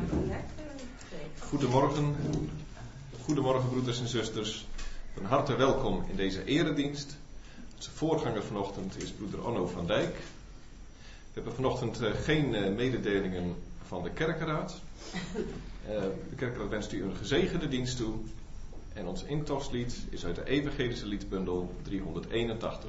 Goedemorgen. Goedemorgen broeders en zusters. Van harte welkom in deze eredienst. Onze voorganger vanochtend is broeder Onno van Dijk. We hebben vanochtend geen mededelingen van de kerkenraad. De kerkenraad wenst u een gezegende dienst toe. En ons intochtslied is uit de evangelische liedbundel 381.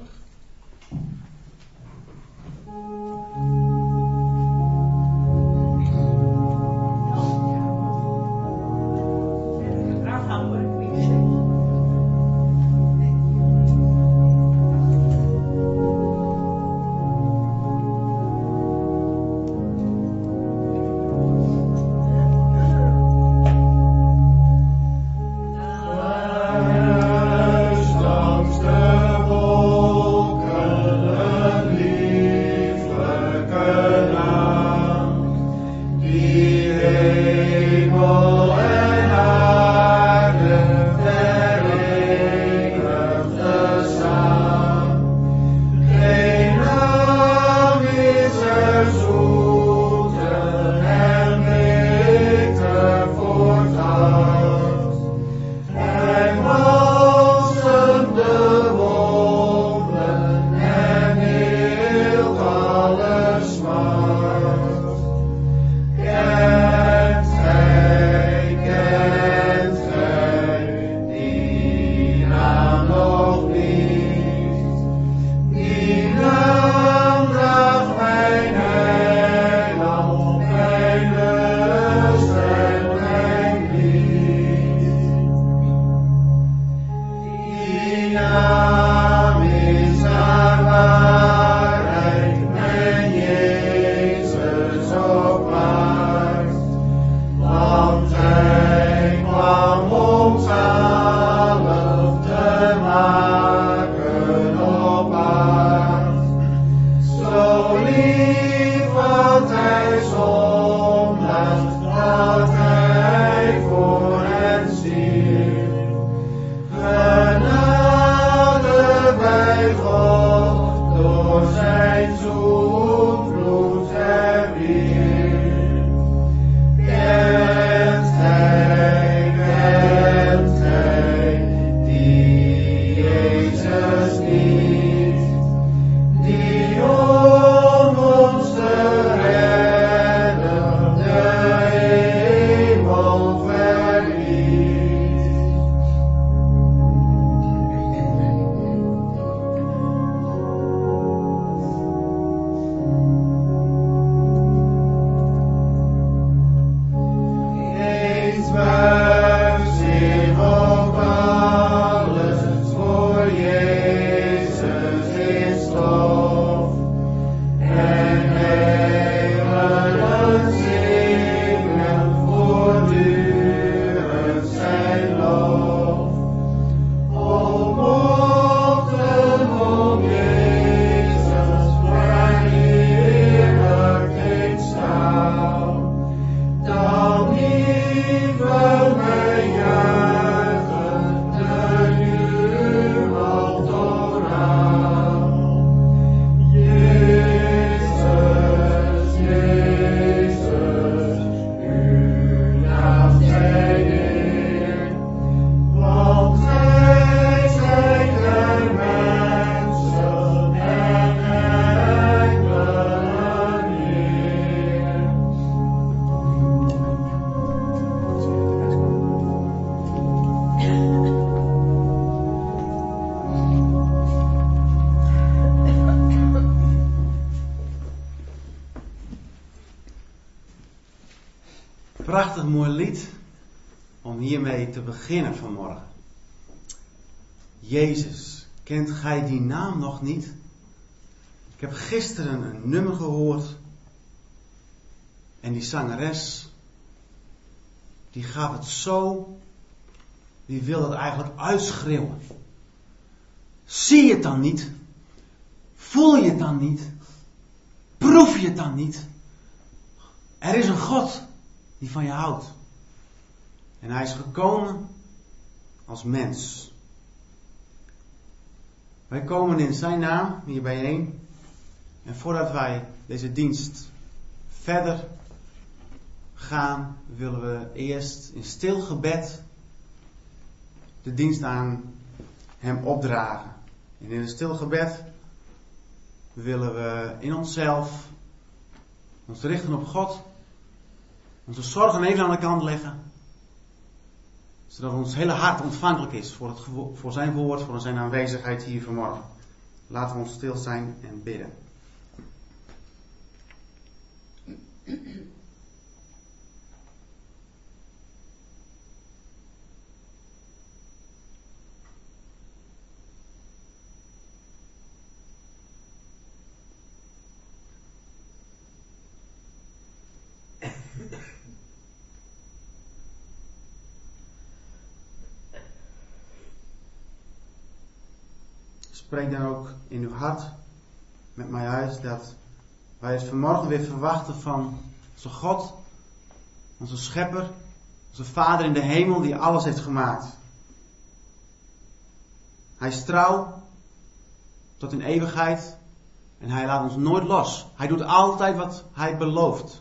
Prachtig mooi lied om hiermee te beginnen vanmorgen. Jezus, kent gij die naam nog niet? Ik heb gisteren een nummer gehoord en die zangeres, die gaf het zo, die wil het eigenlijk uitschreeuwen. Zie je het dan niet? Voel je het dan niet? Proef je het dan niet? Er is een God die van je houdt. En hij is gekomen als mens. Wij komen in zijn naam hier bijeen. En voordat wij deze dienst verder gaan, willen we eerst in stil gebed de dienst aan hem opdragen. En in een stil gebed willen we in onszelf ons richten op God, onze zorgen even aan de kant leggen, zodat ons hele hart ontvankelijk is voor zijn woord, voor zijn aanwezigheid hier vanmorgen. Laten we ons stil zijn en bidden. Spreek dan ook in uw hart met mij uit dat wij het vanmorgen weer verwachten van onze God, onze Schepper, onze Vader in de hemel die alles heeft gemaakt. Hij is trouw tot in eeuwigheid en hij laat ons nooit los. Hij doet altijd wat hij belooft.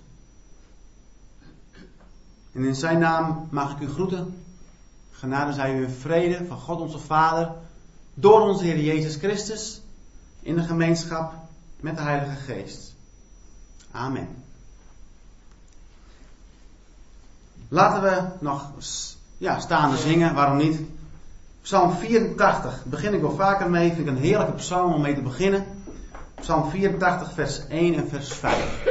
En in zijn naam mag ik u groeten. Genade zij u in vrede van God onze Vader, door onze Heer Jezus Christus, in de gemeenschap met de Heilige Geest. Amen. Laten we nog staande zingen, waarom niet? Psalm 84, begin ik wel vaker mee, vind ik een heerlijke psalm om mee te beginnen. Psalm 84, vers 1 en vers 5.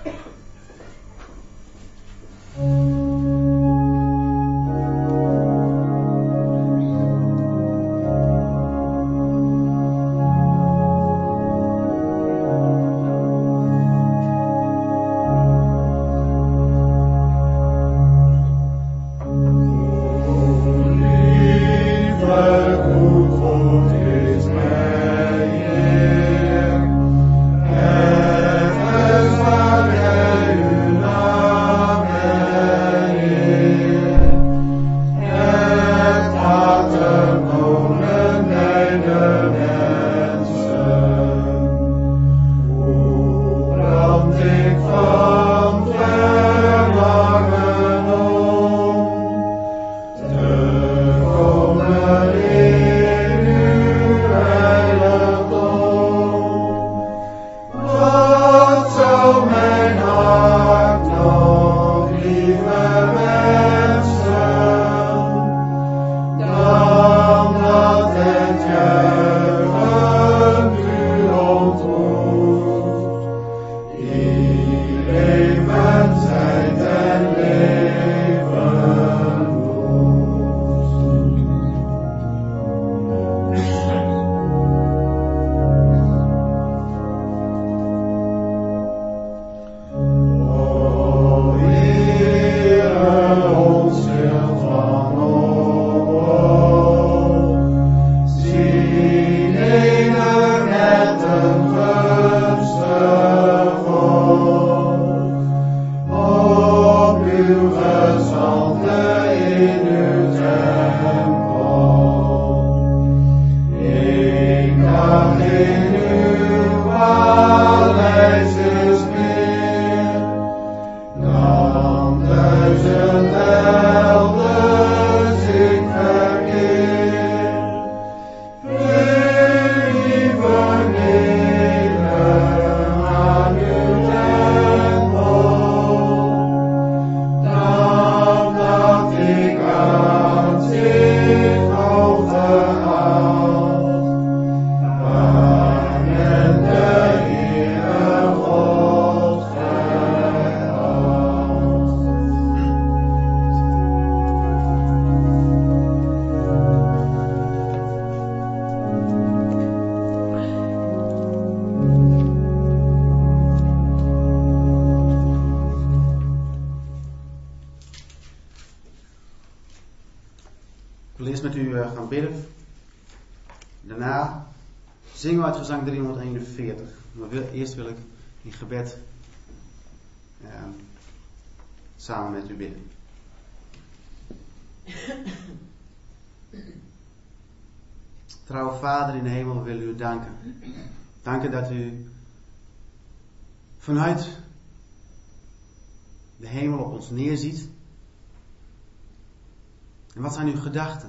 Gaan bidden. Daarna zingen we uit gezang 341. Maar eerst wil ik in gebed samen met u bidden. Trouwe Vader in de hemel, we willen u danken. Danken dat u vanuit de hemel op ons neerziet. En wat zijn uw gedachten?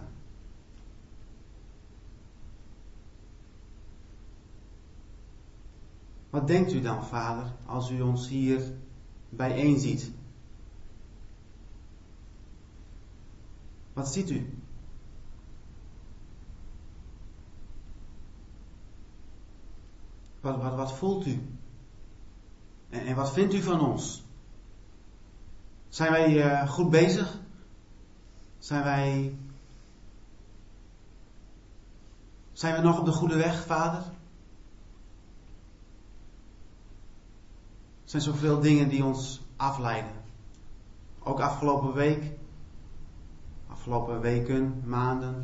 Wat denkt u dan, Vader, als u ons hier bijeen ziet? Wat ziet u? Wat voelt u? En wat vindt u van ons? Zijn wij goed bezig? Zijn we nog op de goede weg, Vader? Er zijn zoveel dingen die ons afleiden. Ook afgelopen week. Afgelopen weken, maanden.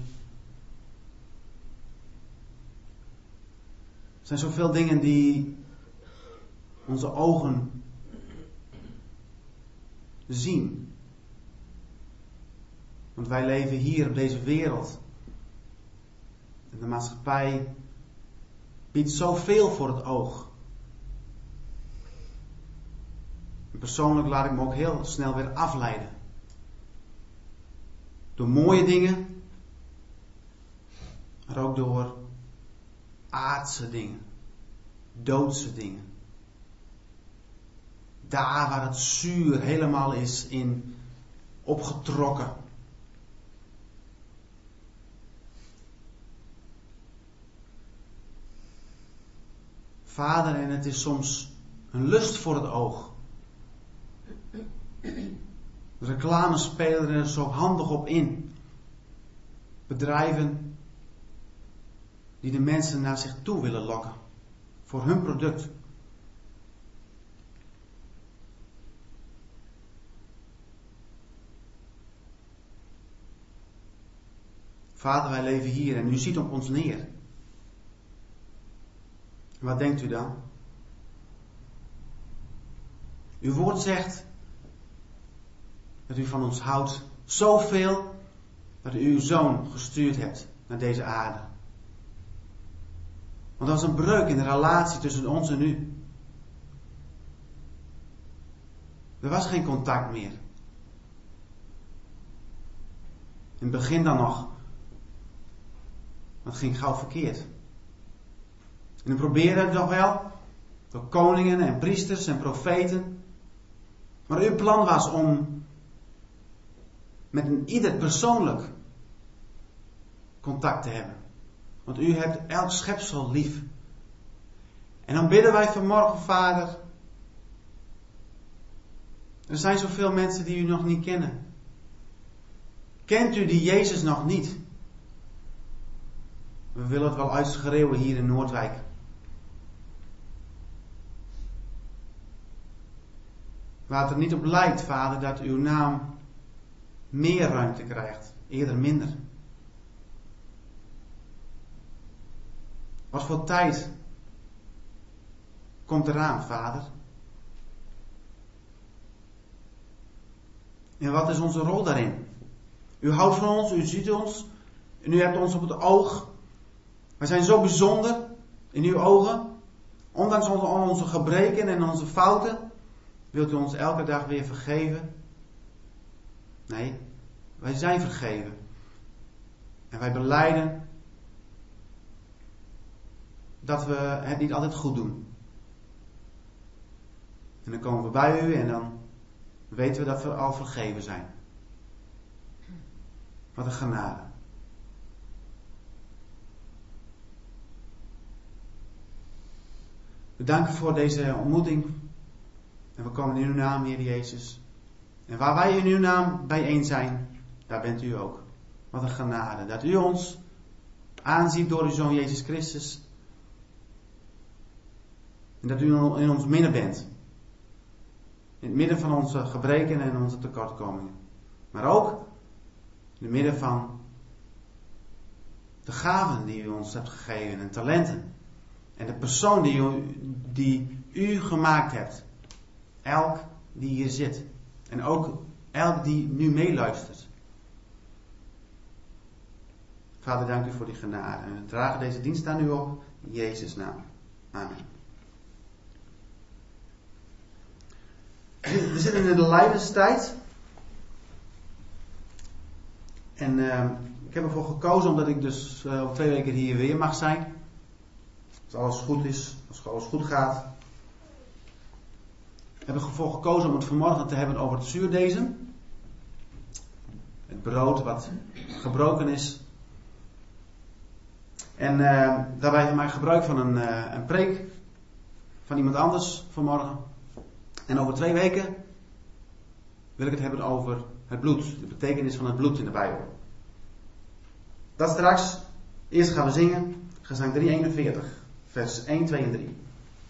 Er zijn zoveel dingen die onze ogen zien. Want wij leven hier op deze wereld. En de maatschappij biedt zoveel voor het oog. En persoonlijk laat ik me ook heel snel weer afleiden. Door mooie dingen. Maar ook door aardse dingen. Doodse dingen. Daar waar het zuur helemaal is in opgetrokken. Vader, en het is soms een lust voor het oog. De reclames spelen er zo handig op in. Bedrijven die de mensen naar zich toe willen lokken. Voor hun product. Vader, wij leven hier en u ziet op ons neer. En wat denkt u dan? Uw woord zegt dat u van ons houdt zoveel dat u uw zoon gestuurd hebt naar deze aarde. Want er was een breuk in de relatie tussen ons en u. Er was geen contact meer. In het begin dan nog. Maar het ging gauw verkeerd. En u probeerde het nog wel. Door koningen en priesters en profeten. Maar uw plan was om met een ieder persoonlijk contact te hebben. Want u hebt elk schepsel lief. En dan bidden wij vanmorgen, Vader. Er zijn zoveel mensen die u nog niet kennen. Kent u die Jezus nog niet? We willen het wel uitschreeuwen hier in Noordwijk. Waar het er niet op lijkt, Vader, dat uw naam meer ruimte krijgt. Eerder minder. Wat voor tijd komt eraan, Vader? En wat is onze rol daarin? U houdt van ons, u ziet ons. En u hebt ons op het oog. Wij zijn zo bijzonder in uw ogen. Ondanks onze gebreken en onze fouten. Wilt u ons elke dag weer vergeven? Nee, wij zijn vergeven. En wij belijden dat we het niet altijd goed doen. En dan komen we bij u en dan weten we dat we al vergeven zijn. Wat een genade. We danken voor deze ontmoeting. En we komen in uw naam, Heer Jezus. En waar wij in uw naam bijeen zijn, daar bent u ook. Wat een genade. Dat u ons aanziet door uw Zoon Jezus Christus. En dat u in ons midden bent. In het midden van onze gebreken en onze tekortkomingen. Maar ook in het midden van de gaven die u ons hebt gegeven en talenten. En de persoon die u gemaakt hebt. Elk die hier zit. En ook elk die nu meeluistert. Vader, dank u voor die genade. En we dragen deze dienst aan u op. In Jezus' naam. Amen. We zitten in de lijdenstijd. En ik heb ervoor gekozen omdat ik dus over 2 weken hier weer mag zijn. Als alles goed is, als alles goed gaat. Heb ik ervoor gekozen om het vanmorgen te hebben over het zuurdezen. Het brood wat gebroken is. En daarbij maak ik gebruik van een preek van iemand anders vanmorgen. En over 2 weken wil ik het hebben over het bloed. De betekenis van het bloed in de Bijbel. Dat straks. Eerst gaan we zingen. Gezang 341. Vers 1, 2 en 3.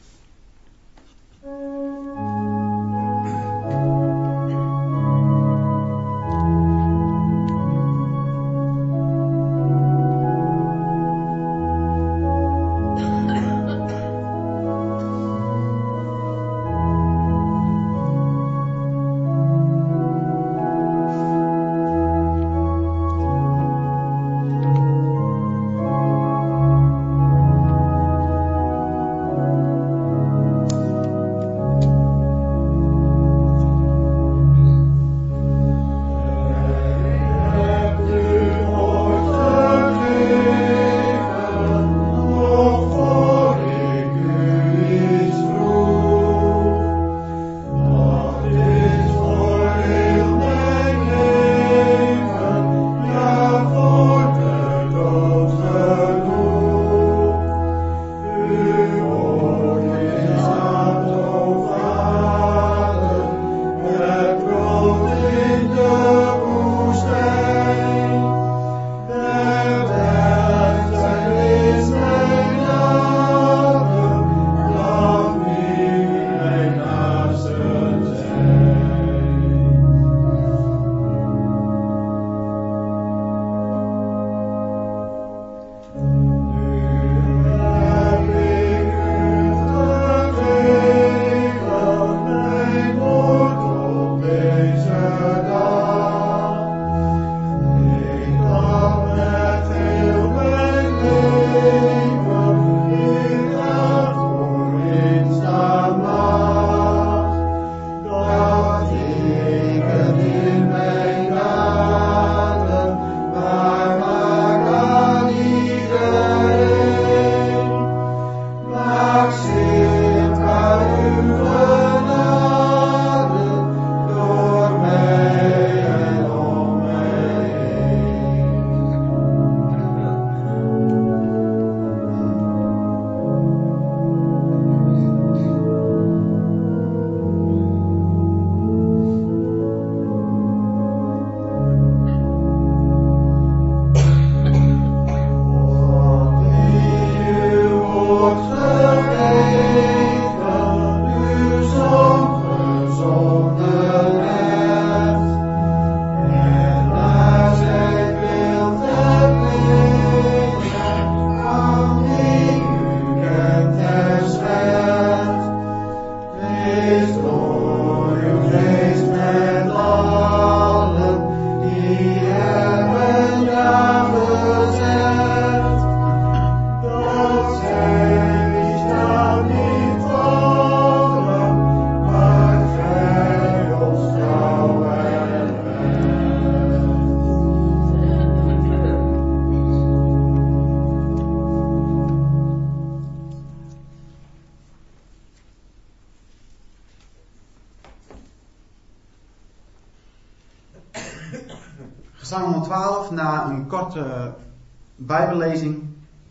Psalm 112, na een korte bijbellezing,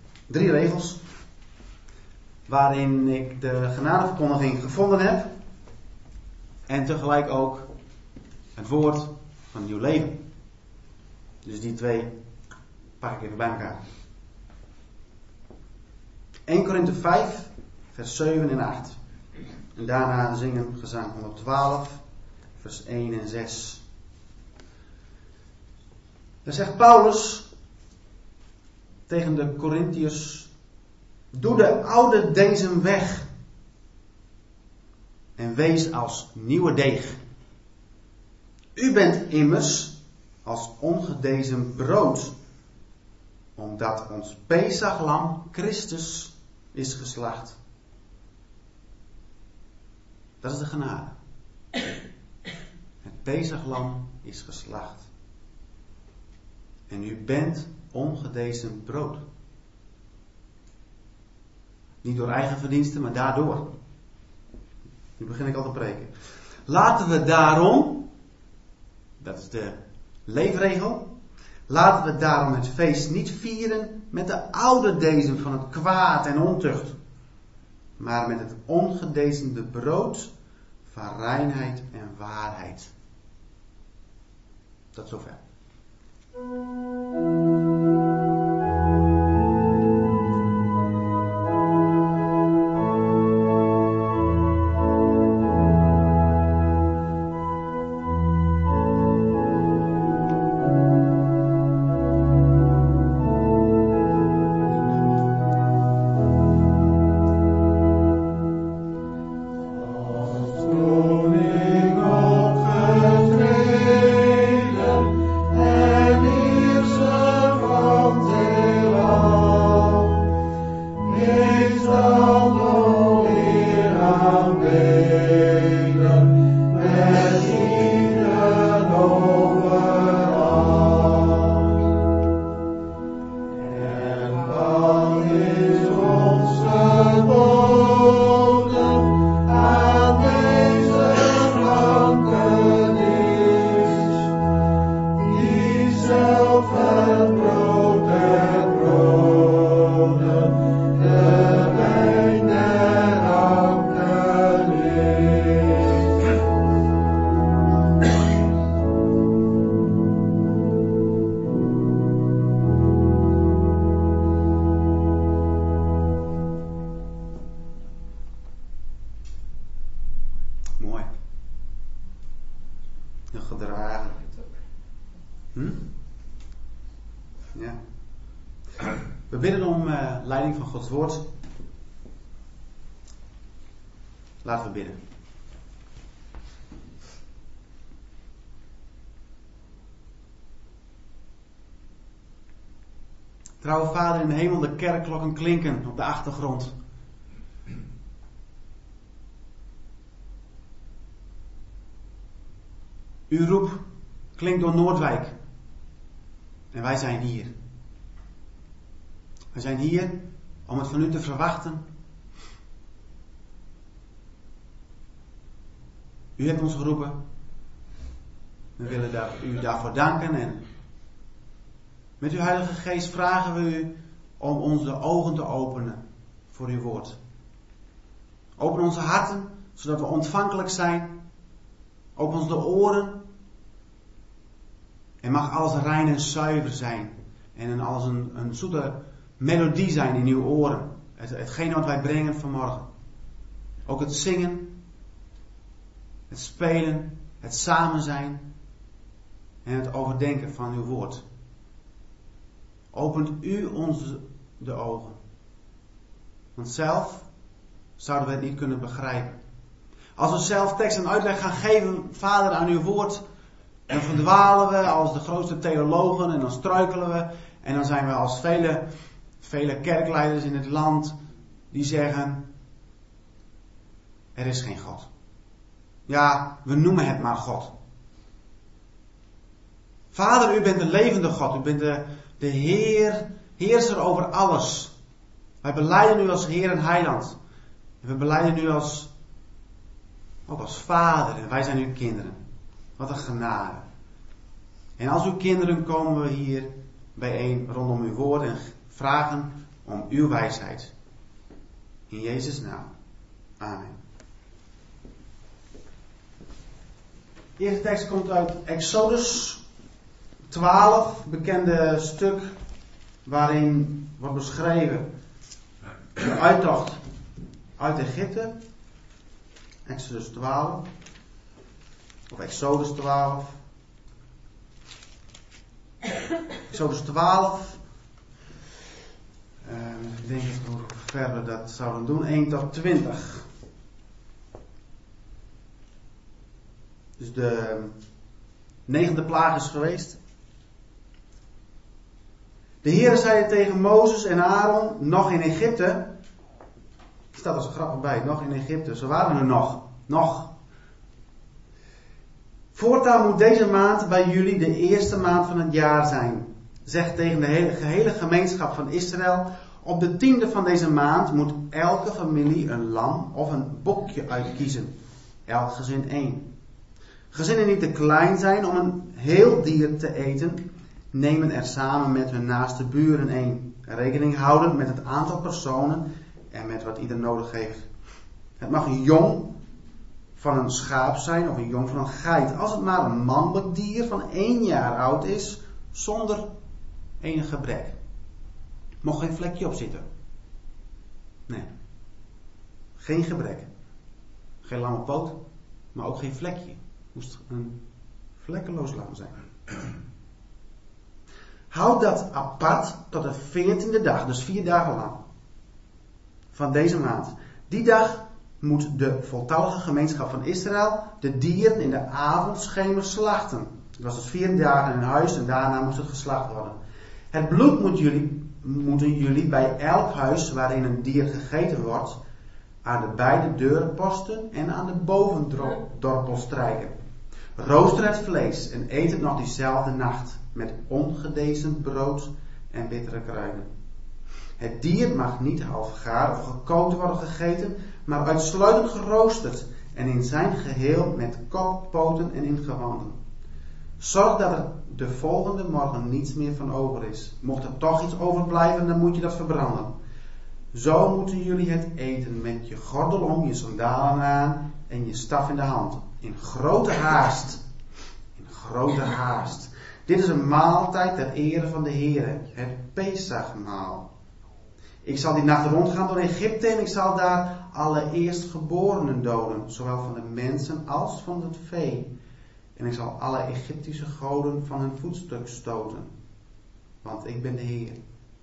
3 regels, waarin ik de genadeverkondiging gevonden heb en tegelijk ook het woord van nieuw leven. Dus die 2 pak ik even bij elkaar. 1 Korinthe 5, vers 7 en 8. En daarna zingen gezang 112, vers 1 en 6. Dan zegt Paulus tegen de Korintiërs: doe de oude dezen weg en wees als nieuwe deeg. U bent immers als ongedezen brood, omdat ons Pesachlam Christus is geslacht. Dat is de genade. Het Pesachlam is geslacht. En u bent ongedezen brood. Niet door eigen verdiensten, maar daardoor. Nu begin ik al te preken. Laten we daarom, dat is de leefregel, laten we daarom het feest niet vieren met de oude dezen van het kwaad en ontucht, maar met het ongedezende brood van reinheid en waarheid. Tot zover. Mooi. Heel gedragen. Ja. We bidden om leiding van Gods woord. Laten we bidden. Trouwe Vader in de hemel, de kerkklokken klinken op de achtergrond. Uw roep klinkt door Noordwijk. En wij zijn hier. Wij zijn hier om het van u te verwachten. U hebt ons geroepen. We willen u daarvoor danken. En met uw Heilige Geest vragen we u om onze ogen te openen voor uw woord. Open onze harten, zodat we ontvankelijk zijn. Open ons de oren. En mag alles rein en zuiver zijn. En alles een zoete melodie zijn in uw oren. Hetgeen wat wij brengen vanmorgen. Ook het zingen. Het spelen. Het samen zijn. En het overdenken van uw woord. Opent u ons de ogen. Want zelf zouden we het niet kunnen begrijpen. Als we zelf tekst en uitleg gaan geven, Vader, aan uw woord, dan verdwalen we als de grootste theologen en dan struikelen we. En dan zijn we als vele kerkleiders in het land die zeggen, er is geen God. Ja, we noemen het maar God. Vader, u bent de levende God. U bent de heerser over alles. Wij belijden u als Heer en Heiland. En we belijden u ook als Vader. En wij zijn uw kinderen. Wat een genade. En als uw kinderen komen we hier bijeen rondom uw woord en vragen om uw wijsheid. In Jezus' naam. Amen. De eerste tekst komt uit Exodus 12, bekende stuk waarin wordt beschreven de uittocht uit Egypte. Exodus 12. Of Exodus 12. Exodus 12. Ik denk hoe ver we dat zouden doen. 1 tot 20. Dus de 9e plaag is geweest. De Heere zei tegen Mozes en Aaron, nog in Egypte. Staat als grappig bij, nog in Egypte. Ze waren er nog. Voortaan moet deze maand bij jullie de eerste maand van het jaar zijn. Zeg tegen de gehele gemeenschap van Israël: op de 10e van deze maand moet elke familie een lam of een bokje uitkiezen. Elk gezin 1. Gezinnen die te klein zijn om een heel dier te eten, nemen er samen met hun naaste buren 1. Rekening houdend met het aantal personen en met wat ieder nodig heeft. Het mag een jong van een schaap zijn of een jong van een geit. Als het maar een mannelijk dier van 1 jaar oud is, zonder enig gebrek. Mocht geen vlekje op zitten. Nee. Geen gebrek. Geen lamme poot, maar ook geen vlekje. Moest een vlekkeloos lam zijn. Houd dat apart tot de 14e dag, dus 4 dagen lang. Van deze maand. Die dag moet de voltallige gemeenschap van Israël de dieren in de avondschemer slachten. Het was dus 4 dagen in huis en daarna moest het geslacht worden. Het bloed moeten jullie bij elk huis waarin een dier gegeten wordt, aan de beide deurposten en aan de bovendorpel strijken. Rooster het vlees en eet het nog diezelfde nacht, met ongedezend brood en bittere kruiden. Het dier mag niet halfgaar of gekookt worden gegeten, maar uitsluitend geroosterd en in zijn geheel met kop, poten en ingewanden. Zorg dat er de volgende morgen niets meer van over is. Mocht er toch iets overblijven, dan moet je dat verbranden. Zo moeten jullie het eten met je gordel om, je sandalen aan en je staf in de hand. In grote haast. In grote haast. Dit is een maaltijd ter ere van de Heere, het Pesachmaal. Ik zal die nacht rondgaan door Egypte en ik zal daar alle eerstgeborenen doden, zowel van de mensen als van het vee. En ik zal alle Egyptische goden van hun voetstuk stoten. Want ik ben de Heer.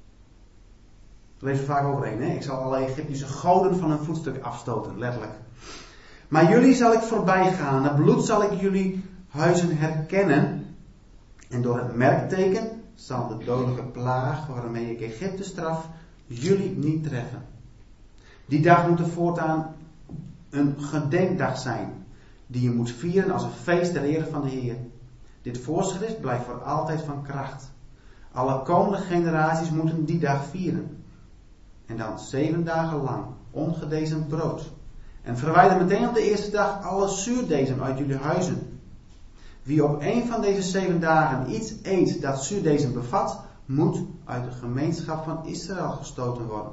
Dat lezen we vaak overheen, hè? Ik zal alle Egyptische goden van hun voetstuk afstoten, letterlijk. Maar jullie zal ik voorbij gaan. Het bloed zal ik jullie huizen herkennen. En door het merkteken zal de dodelijke plaag waarmee ik Egypte straf jullie niet treffen. Die dag moet er voortaan een gedenkdag zijn, die je moet vieren als een feest ter ere van de Heer. Dit voorschrift blijft voor altijd van kracht. Alle komende generaties moeten die dag vieren. En dan 7 dagen lang ongedezemd brood. En verwijder meteen op de eerste dag alle zuurdesem uit jullie huizen. Wie op een van deze 7 dagen iets eet dat zuurdesem bevat, moet uit de gemeenschap van Israël gestoten worden.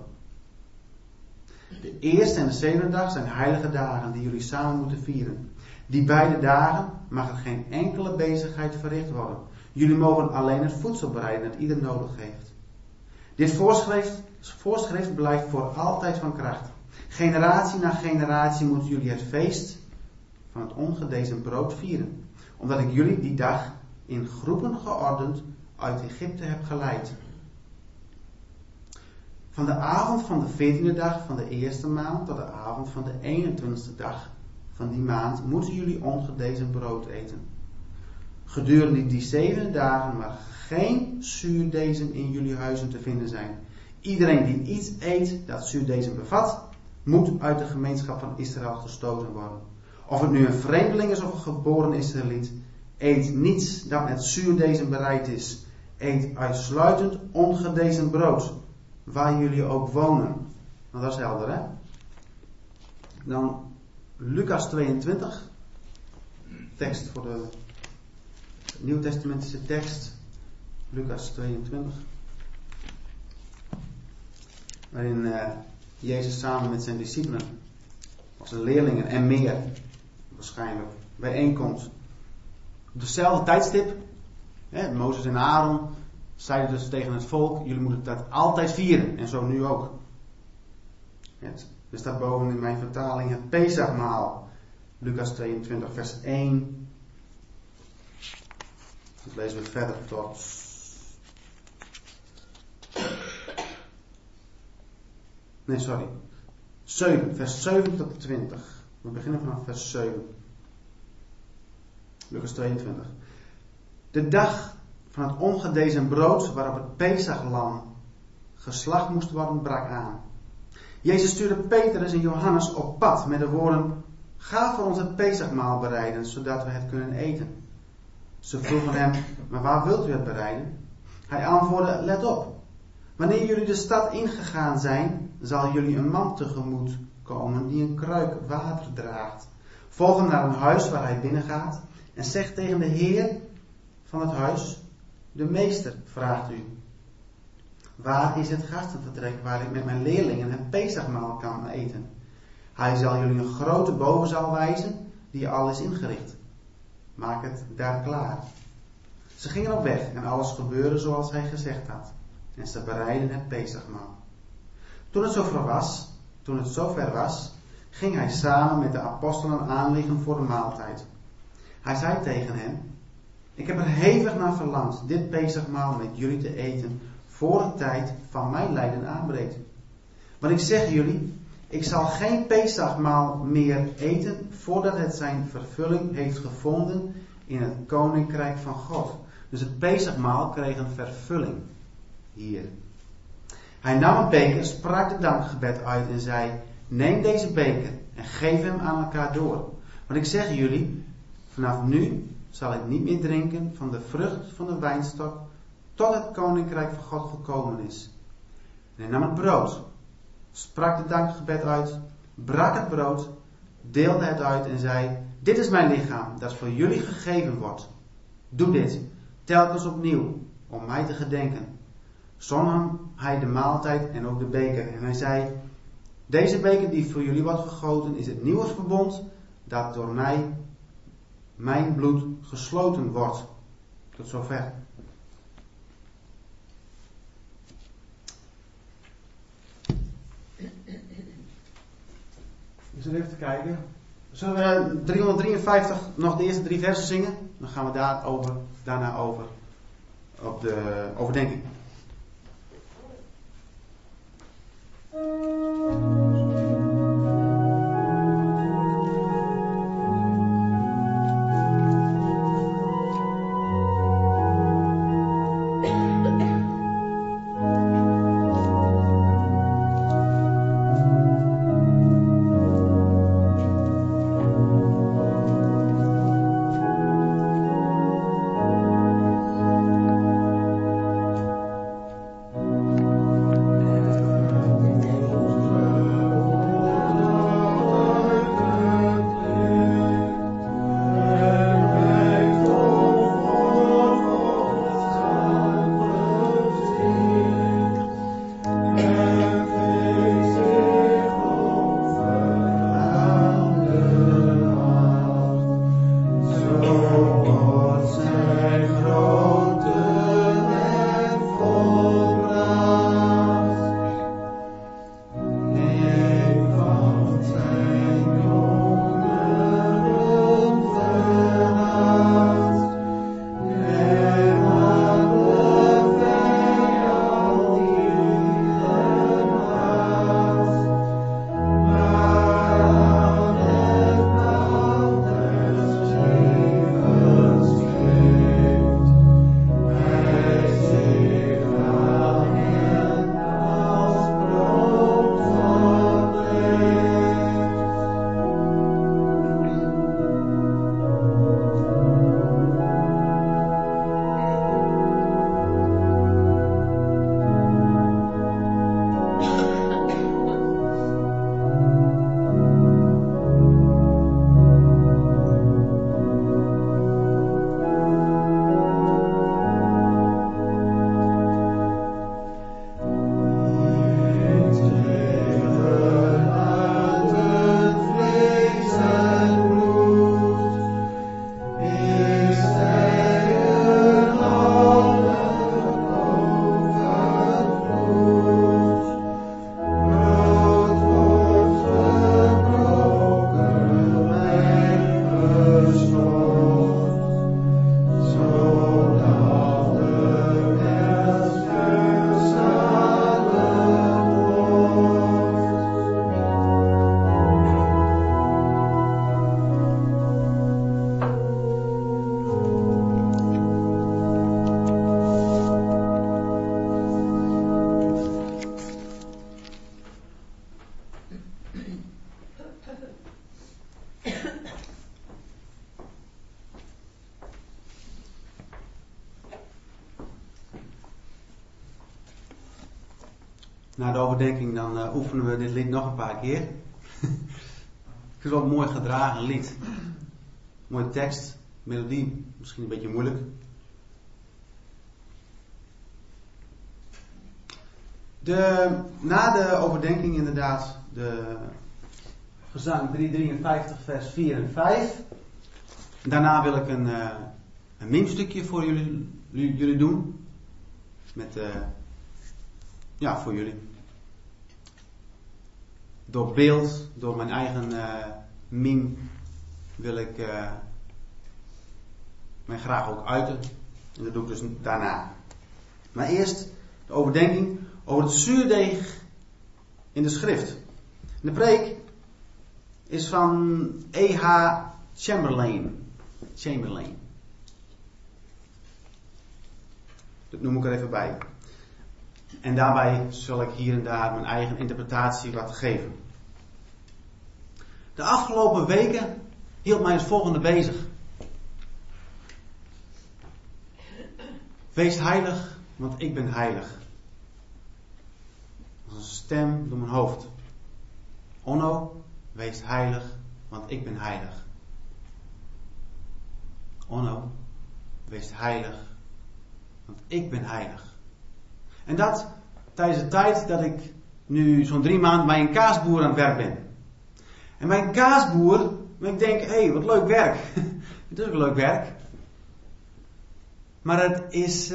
De eerste en de 7e dag zijn heilige dagen die jullie samen moeten vieren. Die beide dagen mag er geen enkele bezigheid verricht worden. Jullie mogen alleen het voedsel bereiden dat ieder nodig heeft. Dit voorschrift blijft voor altijd van kracht. Generatie na generatie moeten jullie het feest van het ongedezemd brood vieren. Omdat ik jullie die dag in groepen geordend uit Egypte heb geleid. Van de avond van de 14e dag van de eerste maand tot de avond van de 21e dag van die maand moeten jullie ongedezemd brood eten. Gedurende die 7 dagen mag geen zuurdesem in jullie huizen te vinden zijn. Iedereen die iets eet dat zuurdesem bevat, moet uit de gemeenschap van Israël gestoten worden. Of het nu een vreemdeling is of een geboren Israëliet, eet niets dat met zuurdesem bereid is. Eet uitsluitend ongedezemd brood, waar jullie ook wonen. Nou, dat is helder, hè? Dan Lucas 22, tekst voor de Nieuwtestamentische tekst. Lucas 22. Waarin Jezus samen met zijn discipelen, of zijn leerlingen en meer, waarschijnlijk, bijeenkomt. Op dezelfde tijdstip, Mozes en Aaron zeiden dus tegen het volk, jullie moeten dat altijd vieren. En zo nu ook. Er staat boven in mijn vertaling het Pesachmaal. Lucas 22 vers 1. Dat lezen we verder tot vers 7 tot 20. We beginnen vanaf vers 7. Lucas 22. De dag van het ongedezemd brood waarop het Pesachlam geslacht moest worden, brak aan. Jezus stuurde Petrus en Johannes op pad met de woorden: ga voor ons het Pesachmaal bereiden, zodat we het kunnen eten. Ze vroegen hem, maar waar wilt u het bereiden? Hij antwoordde, let op. Wanneer jullie de stad ingegaan zijn, zal jullie een man tegemoet komen die een kruik water draagt. Volg hem naar een huis waar hij binnengaat en zeg tegen de heer van het huis, de meester vraagt u, waar is het gastenvertrek waar ik met mijn leerlingen het Pesachmaal kan eten? Hij zal jullie een grote bovenzaal wijzen die al is ingericht. Maak het daar klaar. Ze gingen op weg en alles gebeurde zoals hij gezegd had. En ze bereidden het Pesachmaal. Toen het zover was, ging hij samen met de apostelen aanliggen voor de maaltijd. Hij zei tegen hen, ik heb er hevig naar verlangd dit Pesachmaal met jullie te eten, voor de tijd van mijn lijden aanbreekt. Want ik zeg jullie, ik zal geen Pesachmaal meer eten, voordat het zijn vervulling heeft gevonden in het Koninkrijk van God. Dus het Pesachmaal kreeg een vervulling hier. Hij nam een beker, sprak het dankgebed uit en zei, neem deze beker en geef hem aan elkaar door. Want ik zeg jullie, vanaf nu zal ik niet meer drinken van de vrucht van de wijnstok, tot het Koninkrijk van God gekomen is. En hij nam het brood, sprak het dankgebed uit, brak het brood, deelde het uit en zei, dit is mijn lichaam dat voor jullie gegeven wordt. Doe dit, telkens opnieuw, om mij te gedenken. Zo nam hij de maaltijd en ook de beker. En hij zei, deze beker die voor jullie wordt gegoten is het nieuwe verbond dat door mij, mijn bloed, gesloten wordt. Tot zover. Dus even te kijken. Zullen we 353 nog de eerste 3 versen zingen? Dan gaan we daarna over op de overdenking. Na de overdenking dan oefenen we dit lied nog een paar keer. Het is wel een mooi gedragen lied. Mooie tekst, melodie, misschien een beetje moeilijk. Na de overdenking inderdaad de gezang 353 vers 4 en 5. Daarna wil ik een mimstukje voor jullie doen. Voor jullie. Door beeld, door mijn eigen meme wil ik mij graag ook uiten. En dat doe ik dus daarna. Maar eerst de overdenking over het zuurdeeg in de schrift. De preek is van E.H. Chamberlain. Dat noem ik er even bij. En daarbij zal ik hier en daar mijn eigen interpretatie laten geven. De afgelopen weken hield mij het volgende bezig. Wees heilig, want ik ben heilig. Als een stem door mijn hoofd. Onno, wees heilig, want ik ben heilig. Onno, wees heilig, want ik ben heilig. En dat tijdens de tijd dat ik nu zo'n 3 maanden bij een kaasboer aan het werk ben. En bij een kaasboer, ik denk, hé, wat leuk werk. Het is ook leuk werk. Maar het is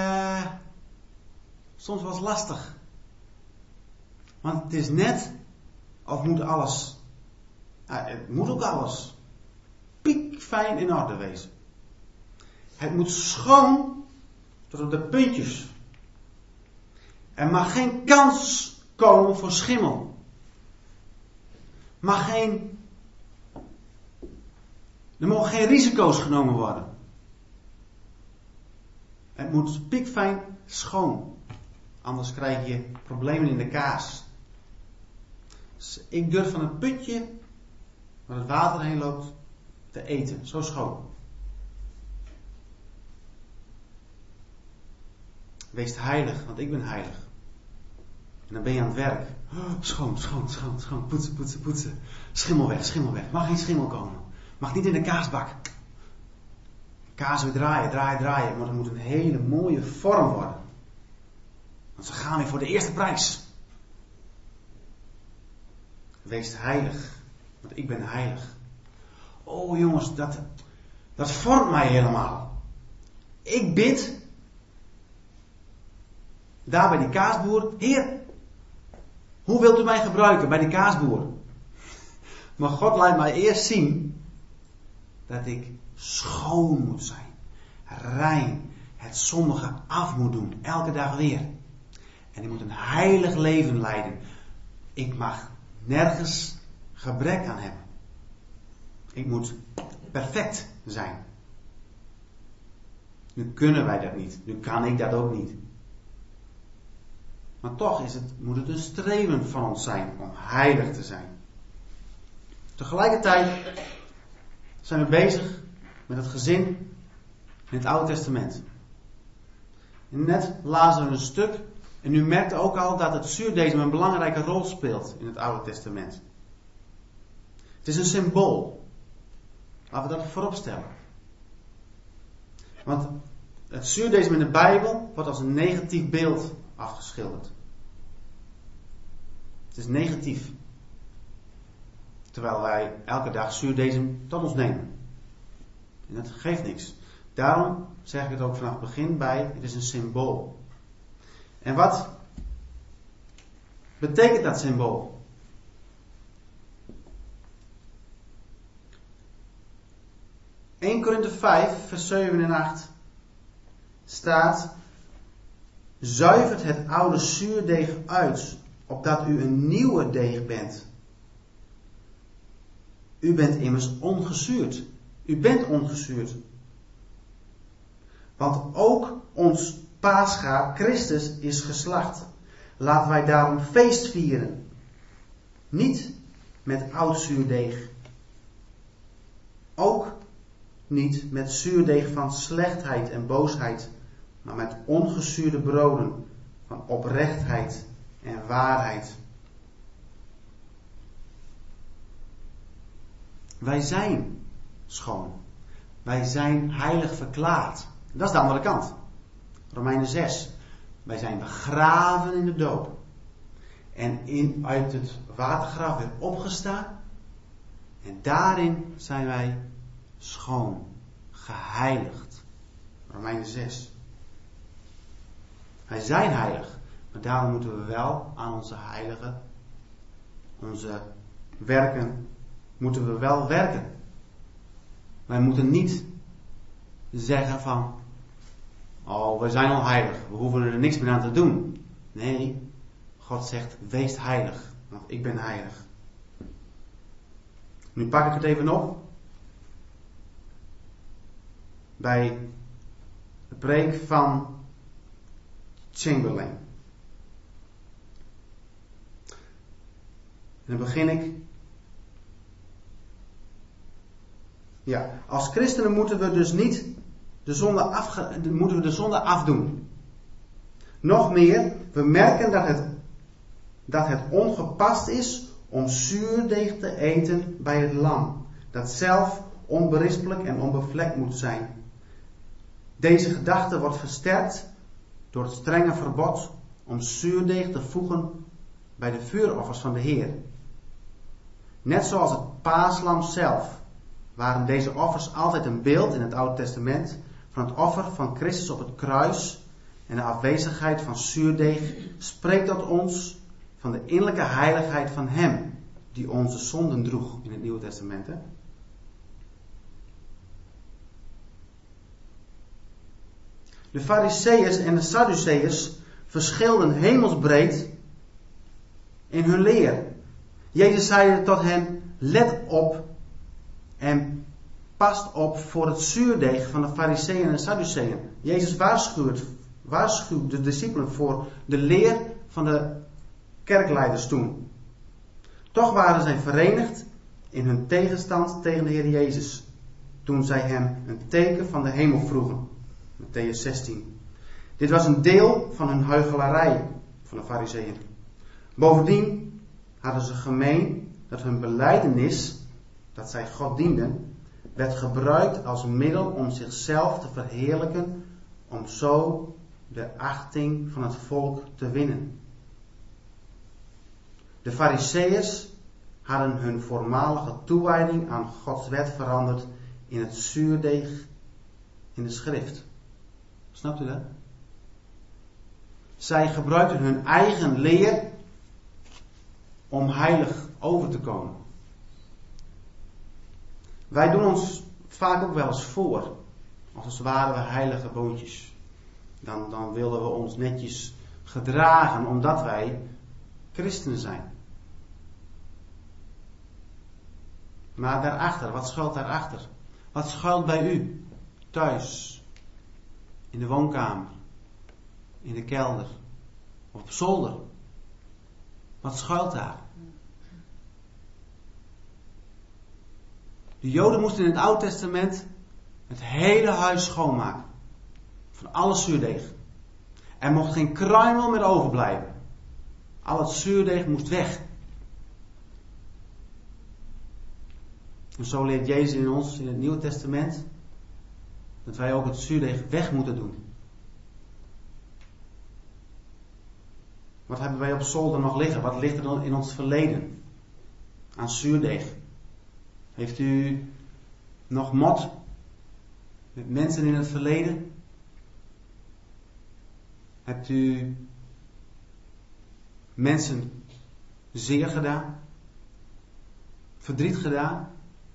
soms wel eens lastig. Want het is net, of moet alles, het moet ook alles piekfijn in orde wezen. Het moet schoon tot op de puntjes. Er mag geen kans komen voor schimmel. Er mogen geen risico's genomen worden. Het moet piekfijn schoon. Anders krijg je problemen in de kaas. Dus ik durf van een putje waar het water heen loopt te eten. Zo schoon. Wees heilig, want ik ben heilig. En dan ben je aan het werk. Schoon. Poetsen. Schimmel weg. Mag geen schimmel komen. Mag niet in de kaasbak. Kaas weer draaien. Maar het moet een hele mooie vorm worden. Want ze gaan weer voor de eerste prijs. Wees heilig, want ik ben heilig. Oh jongens, dat vormt mij helemaal. Ik bid daar bij die kaasboer. Heer, hoe wilt u mij gebruiken bij die kaasboer? Maar God laat mij eerst zien dat ik schoon moet zijn. Rein. Het zondige af moet doen. Elke dag weer. En ik moet een heilig leven leiden. Ik mag nergens gebrek aan hebben. Ik moet perfect zijn. Nu kunnen wij dat niet. Nu kan ik dat ook niet. Maar toch moet het een streven van ons zijn om heilig te zijn. Tegelijkertijd zijn we bezig met het gezin in het Oude Testament. En net lazen we een stuk en u merkte ook al dat het zuurdeesem een belangrijke rol speelt in het Oude Testament. Het is een symbool. Laten we dat voorop stellen. Want het zuurdeesem in de Bijbel wordt als een negatief beeld afgeschilderd. Het is negatief. Terwijl wij elke dag zuurdeesem tot ons nemen. En dat geeft niks. Daarom zeg ik het ook vanaf het begin bij, het is een symbool. En wat betekent dat symbool? (1 Korinthe 5 vers 7 en 8 staat: zuivert het oude zuurdeeg uit, opdat u een nieuwe deeg bent. U bent immers ongezuurd. U bent ongezuurd. Want ook ons paaschaap Christus is geslacht. Laten wij daarom feest vieren. Niet met oud zuurdeeg. Ook niet met zuurdeeg van slechtheid en boosheid, maar met ongezuurde broden van oprechtheid en waarheid. Wij zijn schoon. Wij zijn heilig verklaard. Dat is de andere kant. Romeinen 6. Wij zijn begraven in de doop. En uit het watergraf weer opgestaan. En daarin zijn wij schoon. Geheiligd. Romeinen 6. Wij zijn heilig. Maar daarom moeten we wel aan onze werken, moeten we wel werken. Wij moeten niet zeggen van, oh, we zijn al heilig, we hoeven er niks meer aan te doen. Nee, God zegt, wees heilig, want ik ben heilig. Nu pak ik het even op. Bij de preek van Chamberlain. En dan begin ik. Ja, als christenen moeten we dus niet de zonde afdoen. Nog meer, we merken dat het ongepast is om zuurdeeg te eten bij het lam, dat zelf onberispelijk en onbevlekt moet zijn. Deze gedachte wordt versterkt door het strenge verbod om zuurdeeg te voegen bij de vuuroffers van de Heer. Net zoals het paaslam zelf waren deze offers altijd een beeld in het Oude Testament van het offer van Christus op het kruis, en de afwezigheid van zuurdeeg spreekt tot ons van de innerlijke heiligheid van Hem die onze zonden droeg in het Nieuwe Testament. Hè? De Farizeeërs en de Sadduceërs verschilden hemelsbreed in hun leer. Jezus zei tot hen, let op en past op voor het zuurdeeg van de Farizeeën en de Sadduceeën. Jezus waarschuwt de discipelen voor de leer van de kerkleiders toen. Toch waren zij verenigd in hun tegenstand tegen de Heer Jezus, toen zij hem een teken van de hemel vroegen. Mattheüs 16. Dit was een deel van hun huichelarij van de Farizeeën. Bovendien hadden ze gemeen dat hun belijdenis, dat zij God dienden, werd gebruikt als middel om zichzelf te verheerlijken, om zo de achting van het volk te winnen. De Farizeeërs hadden hun voormalige toewijding aan Gods wet veranderd in het zuurdeeg in de schrift. Snapt u dat? Zij gebruikten hun eigen leer om heilig over te komen. Wij doen ons vaak ook wel eens voor, als waren we heilige boontjes. Dan willen we ons netjes gedragen omdat wij christenen zijn. Maar daarachter, wat schuilt daarachter? Wat schuilt bij u? Thuis, in de woonkamer, in de kelder, of op zolder. Wat schuilt daar? De Joden moesten in het Oude Testament het hele huis schoonmaken. Van alle zuurdeeg. Er mocht geen kruimel meer overblijven. Al het zuurdeeg moest weg. En zo leert Jezus in ons in het Nieuwe Testament dat wij ook het zuurdeeg weg moeten doen. Wat hebben wij op zolder nog liggen? Wat ligt er dan in ons verleden aan zuurdeeg? Heeft u nog mot met mensen in het verleden? Hebt u mensen zeer gedaan? Verdriet gedaan?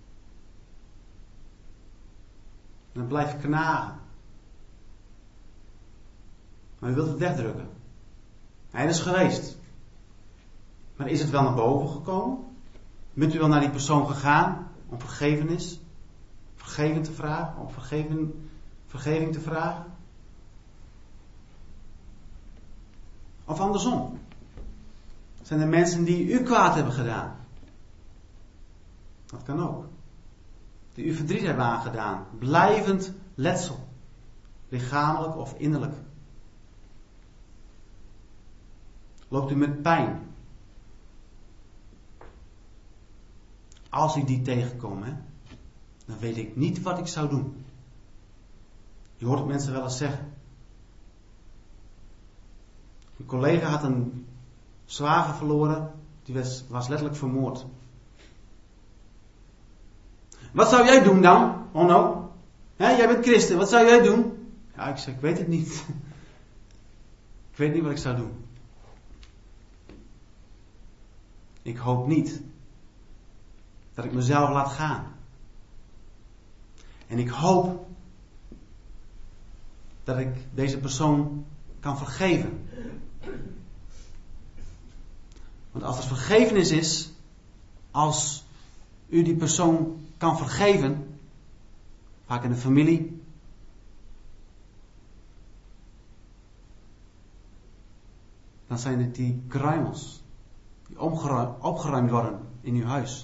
En het blijft knagen. Maar u wilt het wegdrukken. Hij is geweest. Maar is het wel naar boven gekomen? Bent u wel naar die persoon gegaan om vergiffenis? Vergeving te vragen? Om vergeving te vragen? Of andersom? Zijn er mensen die u kwaad hebben gedaan? Dat kan ook. Die u verdriet hebben aangedaan. Blijvend letsel. Lichamelijk of innerlijk. Loopt u met pijn? Als ik die tegenkom, dan weet ik niet wat ik zou doen. Je hoort mensen wel eens zeggen. Een collega had een zwager verloren, die was letterlijk vermoord. Wat zou jij doen dan, Onno? Jij bent christen, wat zou jij doen? Ja, ik zeg, ik weet het niet. Ik weet niet wat ik zou doen. Ik hoop niet dat ik mezelf laat gaan. En ik hoop dat ik deze persoon kan vergeven. Want als er vergevenis is, als u die persoon kan vergeven, vaak in de familie, dan zijn het die kruimels die opgeruimd worden in uw huis.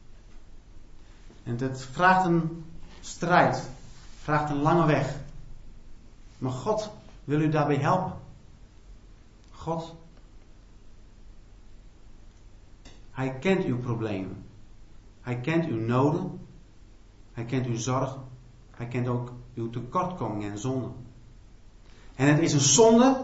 En dat vraagt een strijd, vraagt een lange weg. Maar God wil u daarbij helpen. God, Hij kent uw problemen. Hij kent uw noden. Hij kent uw zorgen. Hij kent ook uw tekortkomingen en zonden. En het is een zonde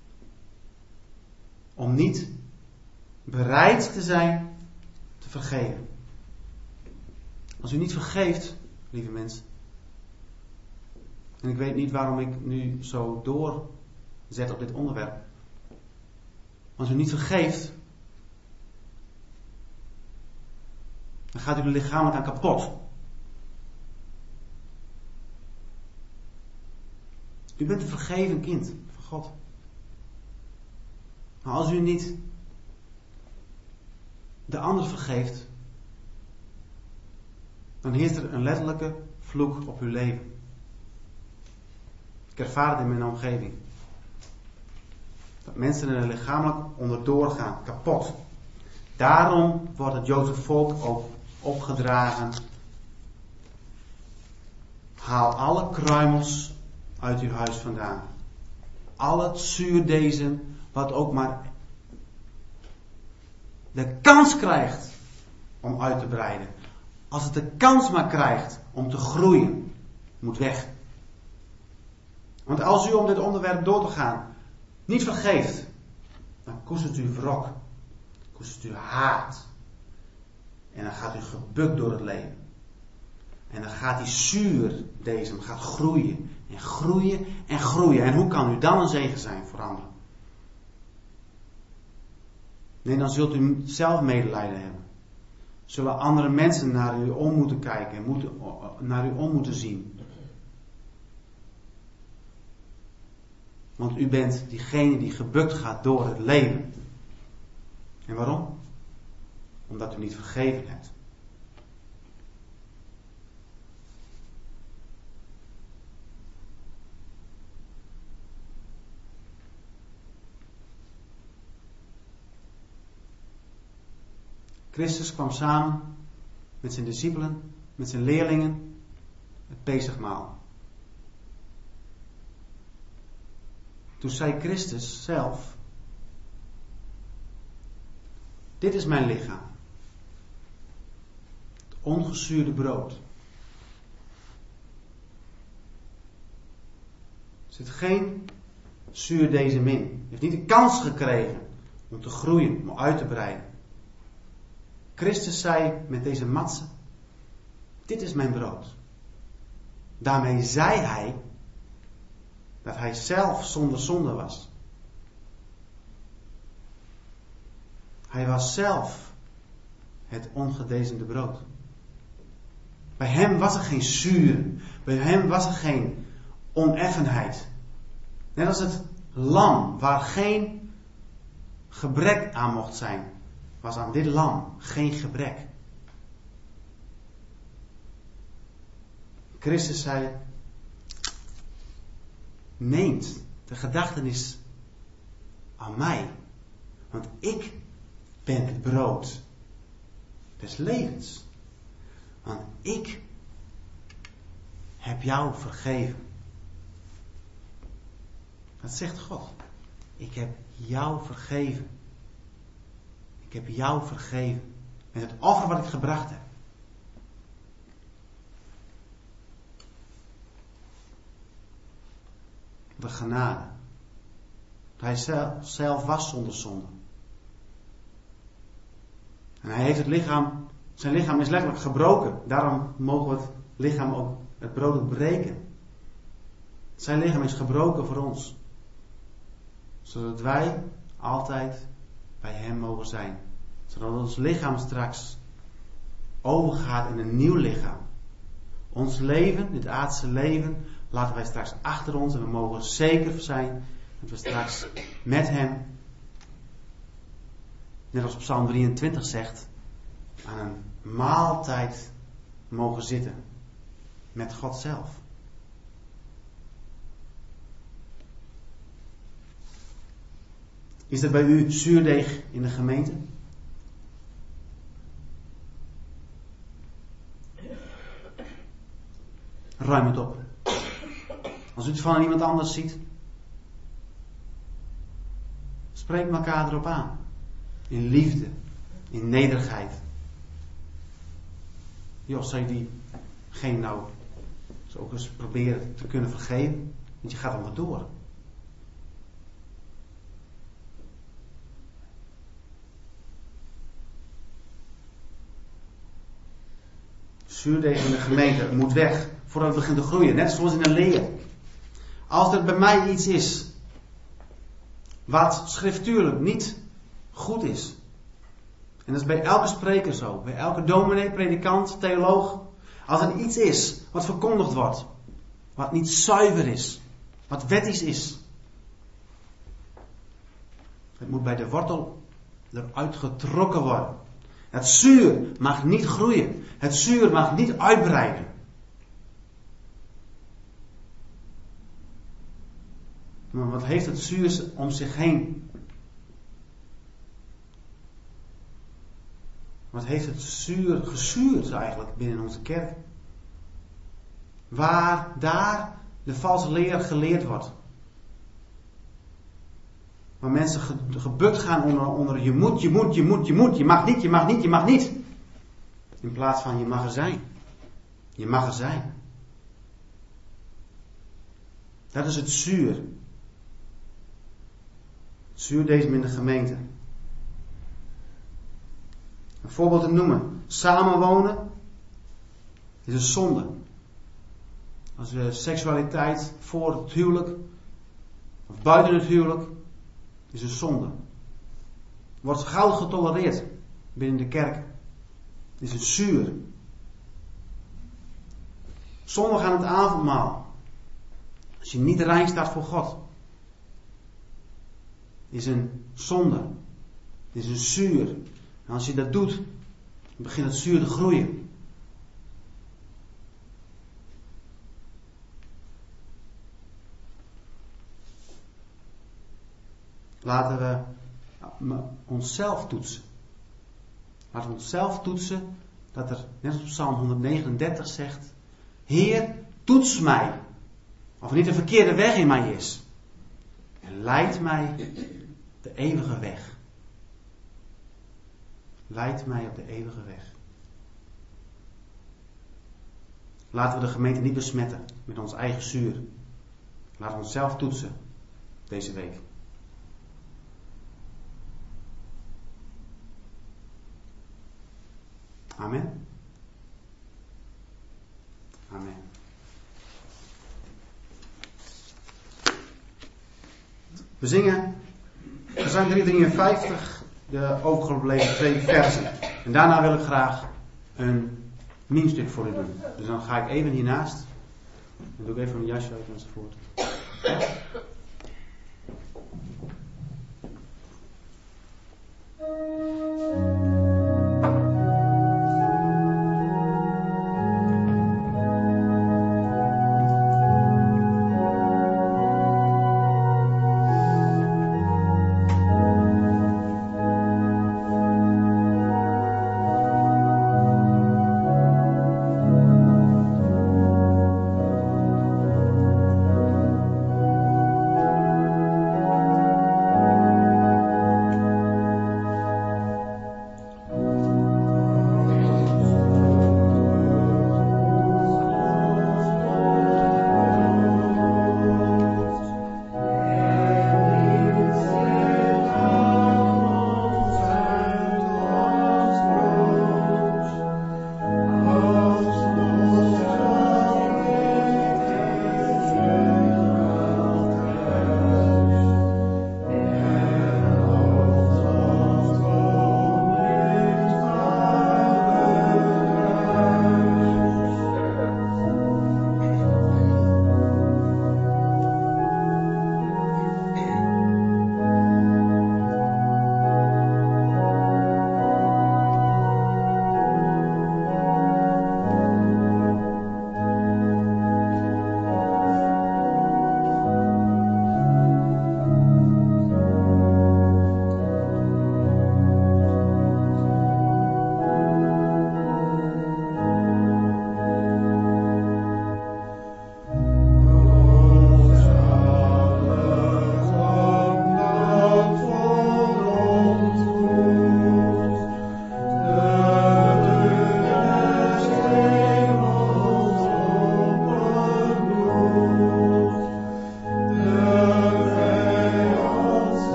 om niet bereid te zijn te vergeven. Als u niet vergeeft, lieve mensen, en ik weet niet waarom ik nu zo doorzet op dit onderwerp. Als u niet vergeeft, dan gaat u er lichamelijk aan kapot. U bent een vergeven kind van God. Maar als u niet de ander vergeeft, dan heerst er een letterlijke vloek op uw leven. Ik ervaar het in mijn omgeving. Dat mensen er lichamelijk onderdoor gaan, kapot. Daarom wordt het Joodse volk ook opgedragen. Haal alle kruimels uit uw huis vandaan. Al het zuurdezen wat ook maar de kans krijgt om uit te breiden. Als het de kans maar krijgt om te groeien, moet weg. Want als u om dit onderwerp door te gaan niet vergeeft, dan koestert u wrok, koestert u haat. En dan gaat u gebukt door het leven. En dan gaat die zuurdesem gaat groeien en groeien en groeien. En hoe kan u dan een zegen zijn voor anderen? Nee, dan zult u zelf medelijden hebben. Zullen andere mensen naar u om moeten kijken en naar u om moeten zien. Want u bent diegene die gebukt gaat door het leven. En waarom? Omdat u niet vergeven hebt. Christus kwam samen met zijn discipelen, met zijn leerlingen, het Pesachmaal. Toen zei Christus zelf: dit is mijn lichaam. Het ongezuurde brood. Er zit geen zuurdesem in. Je heeft niet de kans gekregen om te groeien, om uit te breiden. Christus zei met deze matsen: dit is mijn brood. Daarmee zei hij dat hij zelf zonder zonde was. Hij was zelf het ongedezemde brood. Bij hem was er geen zuur. Bij hem was er geen oneffenheid. Net als het lam waar geen gebrek aan mocht zijn, was aan dit lam geen gebrek. Christus zei: neemt de gedachtenis aan mij, want ik ben het brood des levens. Want ik heb jou vergeven. Dat zegt God. Ik heb jou vergeven. Ik heb jou vergeven. Met het offer wat ik gebracht heb. De genade. Hij zelf was zonder zonde. En hij heeft zijn lichaam is letterlijk gebroken. Daarom mogen we het brood ook breken. Zijn lichaam is gebroken voor ons. Zodat wij altijd bij hem mogen zijn. Zodat ons lichaam straks overgaat in een nieuw lichaam. Ons leven, dit aardse leven, laten wij straks achter ons. En we mogen zeker zijn dat we straks met hem, net als Psalm 23 zegt, aan een maaltijd mogen zitten. Met God zelf. Is er bij u zuurdeeg in de gemeente? Ruim het op. Als u het van iemand anders ziet, spreek elkaar erop aan. In liefde, in nederigheid. Joh, zou je diegene nou zo ook eens proberen te kunnen vergeven? Want je gaat er maar door. Zuurdeeg in de gemeente moet weg voordat het begint te groeien. Net zoals in een leer. Als er bij mij iets is wat schriftuurlijk niet goed is. En dat is bij elke spreker zo. Bij elke dominee, predikant, theoloog. Als er iets is wat verkondigd wordt. Wat niet zuiver is. Wat wettisch is. Het moet bij de wortel eruit getrokken worden. Het zuur mag niet groeien. Het zuur mag niet uitbreiden. Maar wat heeft het zuur om zich heen? Wat heeft het zuur gezuurd eigenlijk binnen onze kerk? Waar daar de valse leer geleerd wordt. Waar mensen gebukt gaan onder je moet. Je mag niet. In plaats van je mag er zijn. Je mag er zijn. Dat is het zuur. Zuurdeesem in de gemeente. Een voorbeeld te noemen. Samenwonen is een zonde. Als we seksualiteit voor het huwelijk of buiten het huwelijk is een zonde. Wordt gauw getolereerd binnen de kerk. Is een zuur. Zondig aan het avondmaal. Als je niet rein staat voor God. Is een zonde. Is een zuur. En als je dat doet, dan begint het zuur te groeien. Laten we onszelf toetsen. Laten we onszelf toetsen dat er, net als Psalm 139 zegt, Heer, toets mij. Of er niet een verkeerde weg in mij is. En leid mij de eeuwige weg. Leid mij op de eeuwige weg. Laten we de gemeente niet besmetten met ons eigen zuur. Laten we onszelf toetsen deze week. Amen. Amen. We zingen Psalm 353, de overgebleven 2 versen. En daarna wil ik graag een miemstuk voor u doen. Dus dan ga ik even hiernaast. Dan doe ik even mijn jasje uit enzovoort.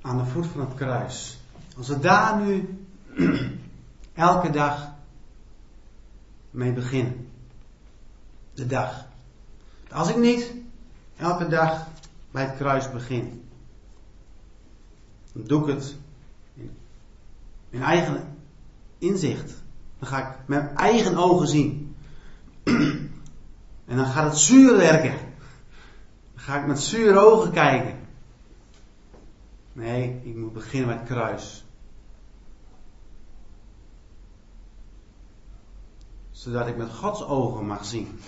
aan de voet van het kruis. Als we daar nu elke dag mee beginnen. De dag. Als ik niet elke dag bij het kruis begin, dan doe ik het in eigen inzicht. Dan ga ik met mijn eigen ogen zien. En dan gaat het zuur werken. Dan ga ik met zure ogen kijken. Nee, ik moet beginnen met het kruis. Zodat ik met Gods ogen mag zien.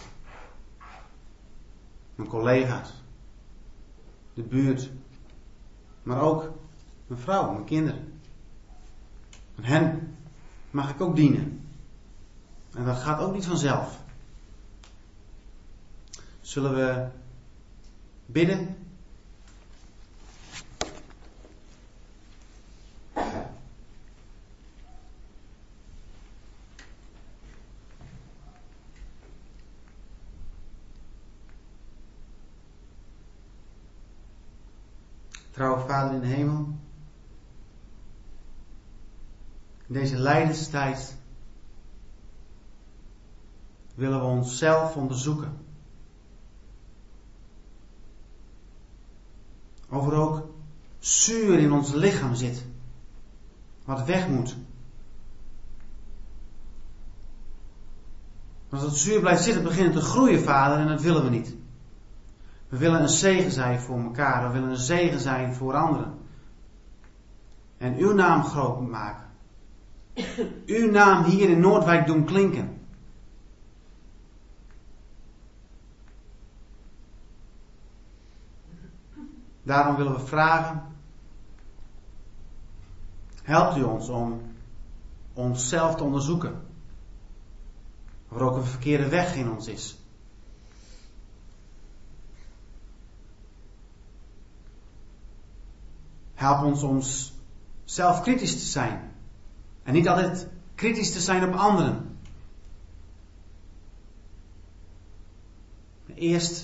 Mijn collega's. De buurt. Maar ook mijn vrouw, mijn kinderen. En hen mag ik ook dienen. En dat gaat ook niet vanzelf. Zullen we bidden? Trouwe Vader in de hemel, in deze lijdenstijd willen we onszelf onderzoeken. Of er ook zuur in ons lichaam zit, wat weg moet. Als het zuur blijft zitten, begint het te groeien, Vader, en dat willen we niet. We willen een zegen zijn voor elkaar. We willen een zegen zijn voor anderen. En uw naam groot maken. Uw naam hier in Noordwijk doen klinken. Daarom willen we vragen. Helpt u ons om onszelf te onderzoeken. Of er ook een verkeerde weg in ons is. Help ons om zelf kritisch te zijn. En niet altijd kritisch te zijn op anderen. Eerst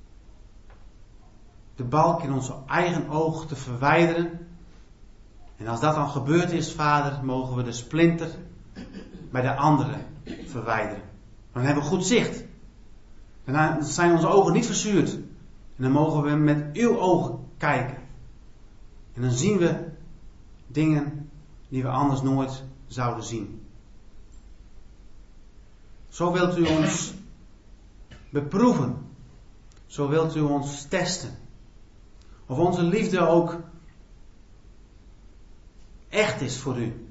de balk in onze eigen oog te verwijderen. En als dat dan gebeurd is, Vader, mogen we de splinter bij de anderen verwijderen. Dan hebben we goed zicht. En dan zijn onze ogen niet verzuurd. En dan mogen we met uw ogen kijken. En dan zien we dingen die we anders nooit zouden zien. Zo wilt u ons beproeven. Zo wilt u ons testen. Of onze liefde ook echt is voor u.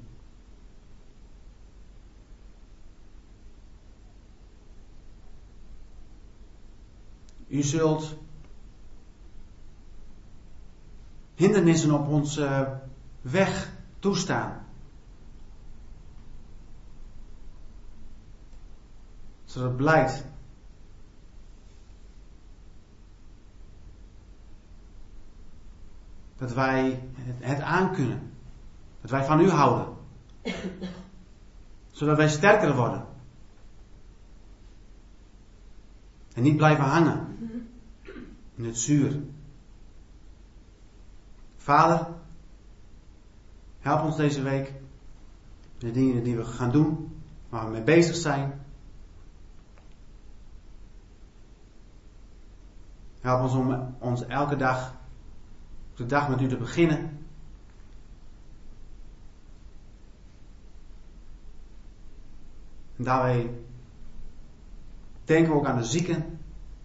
U zult hindernissen op onze weg toestaan. Zodat het blijkt dat wij het aankunnen. Dat wij van u houden. Zodat wij sterker worden. En niet blijven hangen in het zuur. Vader, help ons deze week. De dingen die we gaan doen. Waar we mee bezig zijn. Help ons om ons elke dag, de dag met u te beginnen. En daarbij denken we ook aan de zieken.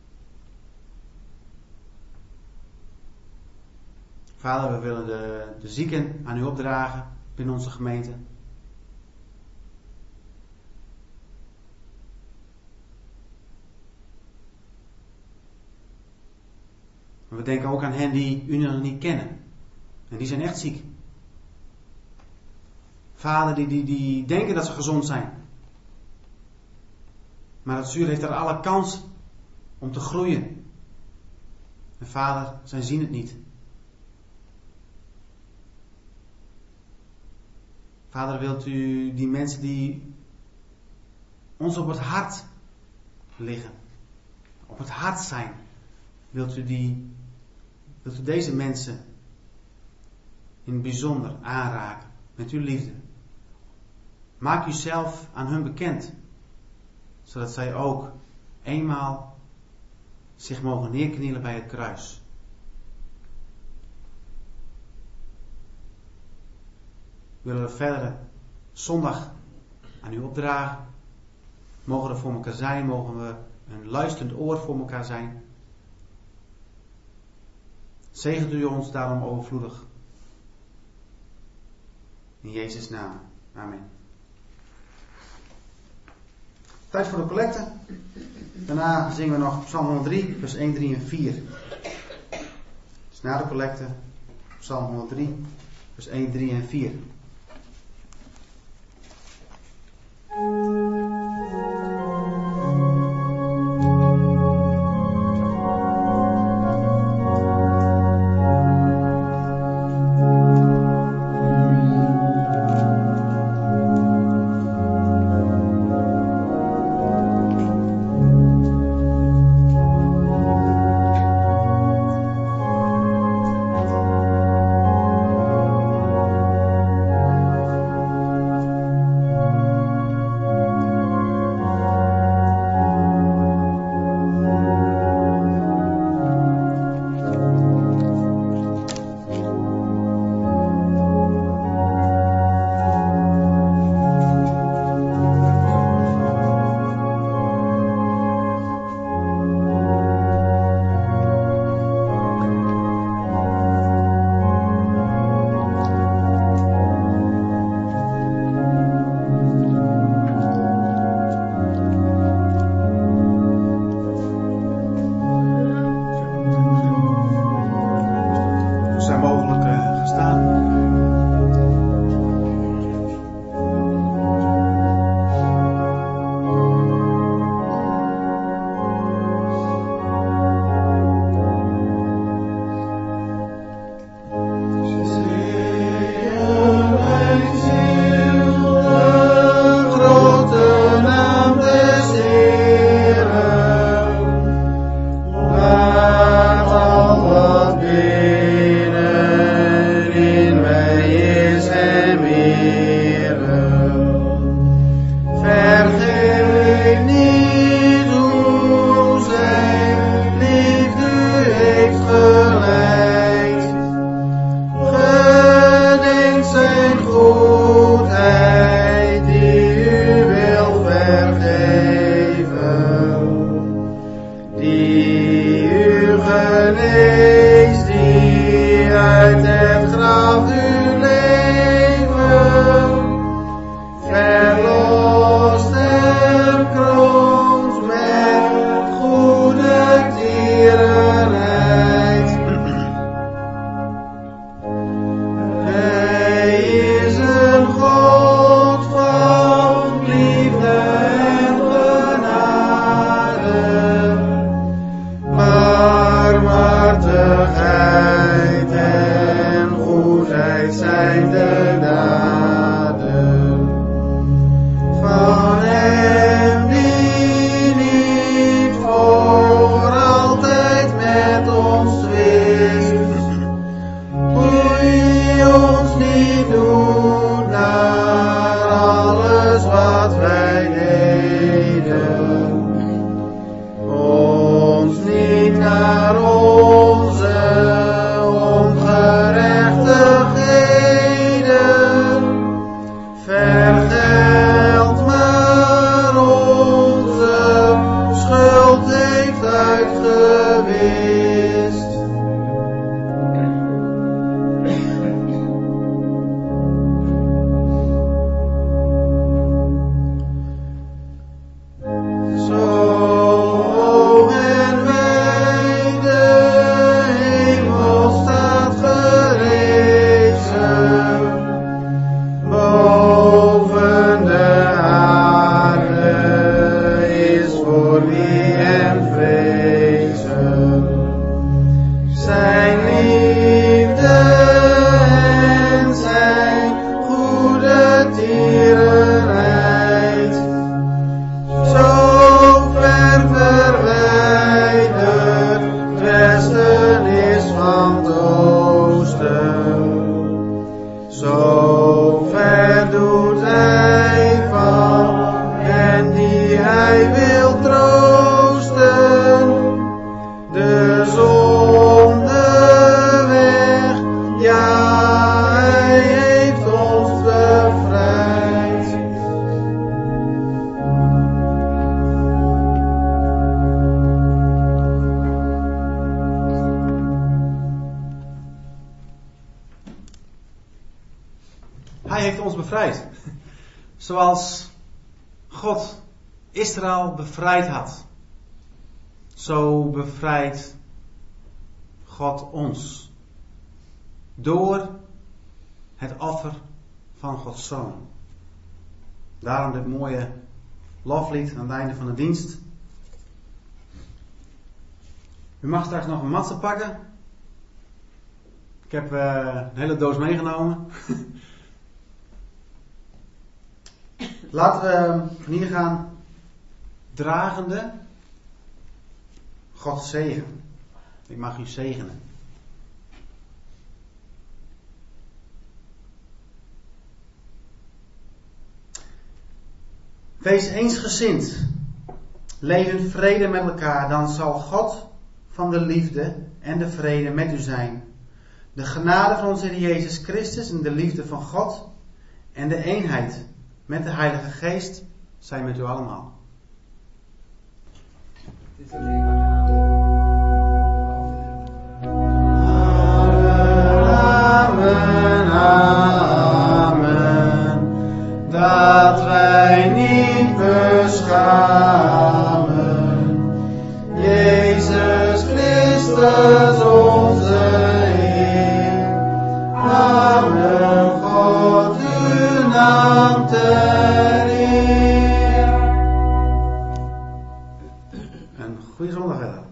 Vader, we willen de zieken aan u opdragen binnen onze gemeente. We denken ook aan hen die u nog niet kennen. En die zijn echt ziek. Vader, die denken dat ze gezond zijn. Maar het zuur heeft daar alle kans om te groeien. En Vader, zij zien het niet. Vader, wilt u die mensen die ons op het hart liggen, op het hart zijn, wilt u deze mensen in het bijzonder aanraken met uw liefde. Maak uzelf aan hun bekend, zodat zij ook eenmaal zich mogen neerknielen bij het kruis. Willen we verder zondag aan u opdragen. Mogen we er voor elkaar zijn, mogen we een luisterend oor voor elkaar zijn. Zegent u ons daarom overvloedig. In Jezus' naam. Amen. Tijd voor de collecte. Daarna zingen we nog Psalm 103, vers 1, 3 en 4. Dus na de collecte, Psalm 103, vers 1, 3 en 4. bevrijd. Zoals God Israël bevrijd had. Zo bevrijdt God ons. Door het offer van Gods Zoon. Daarom dit mooie loflied aan het einde van de dienst. U mag straks nog een matse pakken. Ik heb een hele doos meegenomen. Laten we van hier gaan dragende Gods zegen. Ik mag u zegenen. Wees eensgezind. Leef in vrede met elkaar. Dan zal God van de liefde en de vrede met u zijn. De genade van onze Heer Jezus Christus en de liefde van God en de eenheid met de Heilige Geest zijn met u allemaal. Het is alleen maar Amen, amen. Dat wij niet beschamen. Jezus Christus onze Heer. Amen, God uw naam ter eer. Een goede zondag verder.